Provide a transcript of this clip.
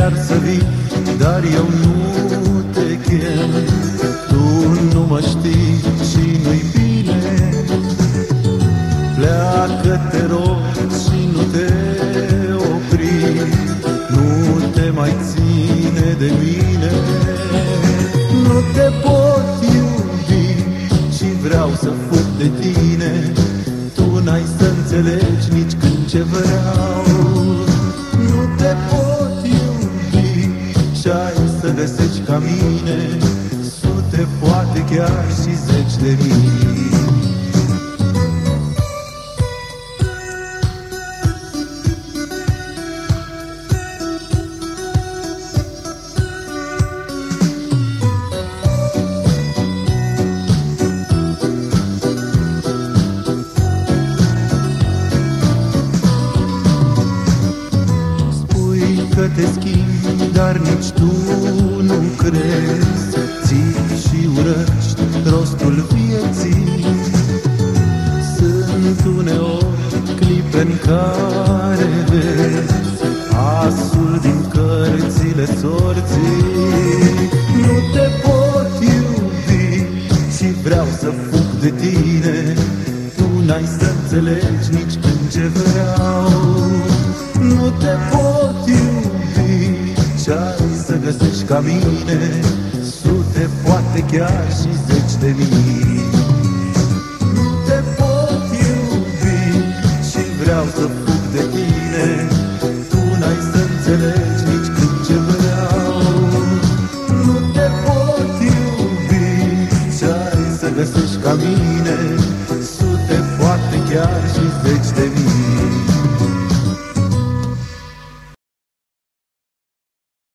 chiar să vii, dar eu nu te chem. Tu nu mă știi și nu-i bine. Pleacă, te rog, și nu te opri, nu te mai ține de mine. Nu te pot iubi și vreau să fug de tine. Tu n-ai să înțelegi nici când ce vreau. Nu te pot iubi și ai să găsești ca mine sute, poate chiar și zeci de mii. Că te schimbi, dar nici tu nu crezi. Ții și urăști rostul vieții. Sunt uneori clipe în care vezi asul din cărțile sorții. Nu te pot iubi și vreau să fug de tine. Tu n-ai să înțelegi nici când ce vreau. Nu te pot iubi și ai să găsești ca mine sute, poate chiar și zeci de mii. Nu te pot iubi și vreau să fug de tine. Tu n-ai să înțelegi nici când ce vreau. Nu te pot iubi și ai să găsești ca mine sute, poate chiar și zeci de mii.